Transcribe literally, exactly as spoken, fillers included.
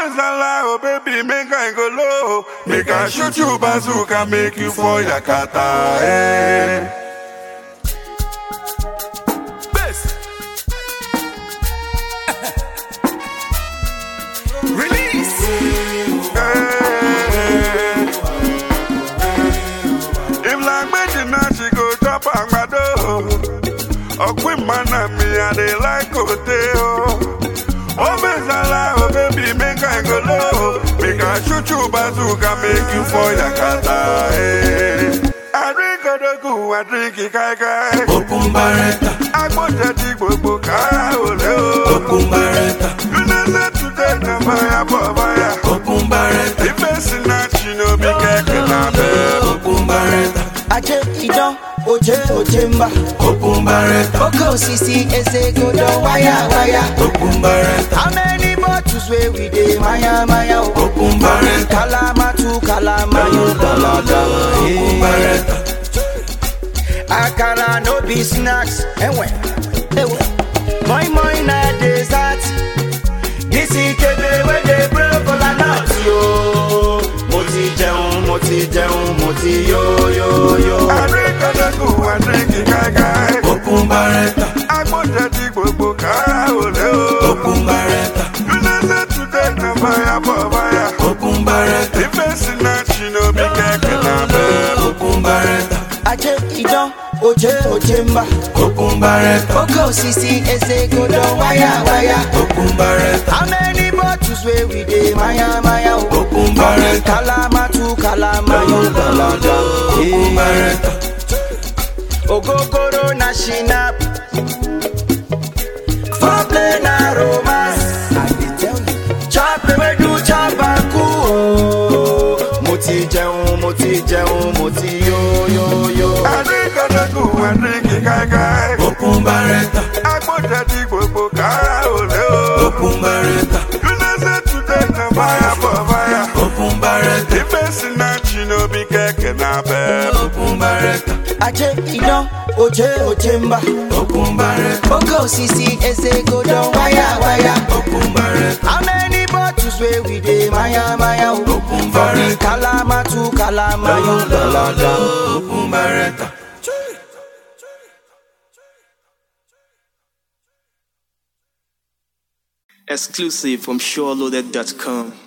Zala, oh baby, make I go low. Make I shoot you bazooka, make you for Yakata. Eh. Best. Release. Eh. If like Medina, she go drop on my door. A quick man and me, I they like Oteo. Oh, Bezala, oh baby, make I go low. Make I shoot you bazooka, make you for Yakata. Eh. I drink a go, I drink it, kai kai. Okumbareta, I want to dig book, I will. Okumbareta, You know today, the fire, fire. Okumbareta, If it's not, you know, be careful. Okumbareta, Aje idon, oje ojemba. Okumbareta, Oko sisi ese go do waya waya. Okumbareta, How many bottles where we dey maya maya? Okumbareta, Kalama tu kalama yo dalada. Okumbareta, Akara no be snacks. Ewe, ewe. Moi moi na dessert. This is kebe where they blow for la nut yo. Moti jẹun, moti jẹun, moti yo yo yo. I drink a go, I drink it, kai kai. Okumbareta, I want to dig book, I will. Okumbareta, You know today, the fire, fire. Okumbareta, If it's not, you know, be careful. Okumbareta, Aje idon, oje ojemba. Okumbareta, Oko sisi ese go do waya waya. Okumbareta, How many bottles where we dey maya maya? Okumbareta, Kalama tu kalama yo dalada. Okumbareta, Ogogoro na shinap. Foreplay na romance. I dey tell you. Chop we do chop and cool. Moti jẹun, moti jẹun, moti yo yo yo. I drink a go, I drink it, kai kai. Okumbareta, I want to dig book, I will. Okumbareta, You know today, the fire, fire. Okumbareta, If it's not, you know, be careful. Okumbareta, Aje idon, oje ojemba. Okumbareta, Oko sisi ese go do waya waya. Okumbareta, How many bottles where we dey maya maya? Okumbareta, Kalama tu kalama yo dalada. Okumbareta. Exclusive from SureLoaded dot com.